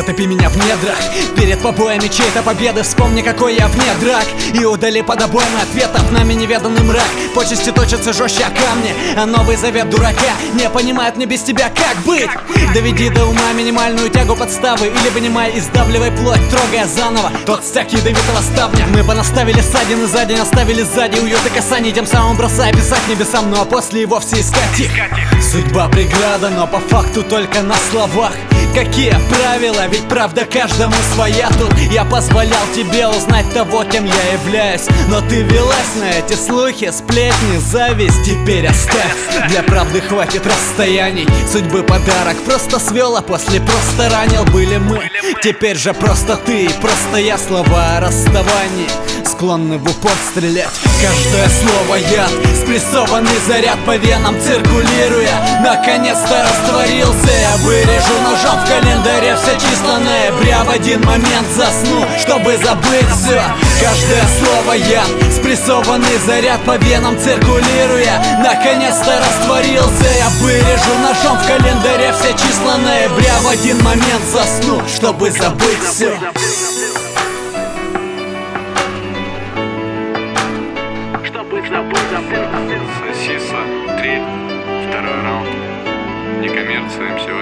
Потопи меня в недрах перед побоями чьей-то победы. Вспомни, какой я вне драк, и удали под обоями ответов нами неведанный мрак. Почести точатся жестче о камни, а Новый Завет дурака не понимает мне без тебя как быть. Доведи до ума минимальную тягу подставы, или вынимай и сдавливай плоть, трогая заново тот стяг ядовитого ставня. Мы понаставили ссадины за день, оставили сзади уют и касаний, тем самым бросая писать небесам, ну а после и вовсе искать их. Судьба преграда, но по факту только на словах. Какие правила, ведь правда каждому своя. Тут я позволял тебе узнать того, кем я являюсь, но ты велась на эти слухи, сплетни, зависть. Теперь оставь, для правды хватит расстояний. Судьбы подарок просто свел, а после просто ранил. Были мы, теперь же просто ты, просто я. Слова о расставании склонны в упор стрелять. Каждое слово яд, спрессованный заряд по венам циркулируя. Наконец-то растворился, я вырежу ножом в календаре все числа ноября. В один момент засну, чтобы забыть все. Каждое слово яд, спрессованный заряд по венам циркулируя. Наконец-то растворился, я вырежу ножом в календаре все числа ноября. В один момент засну, чтобы забыть все. Сосиса 3, второй раунд. Некоммерция, МС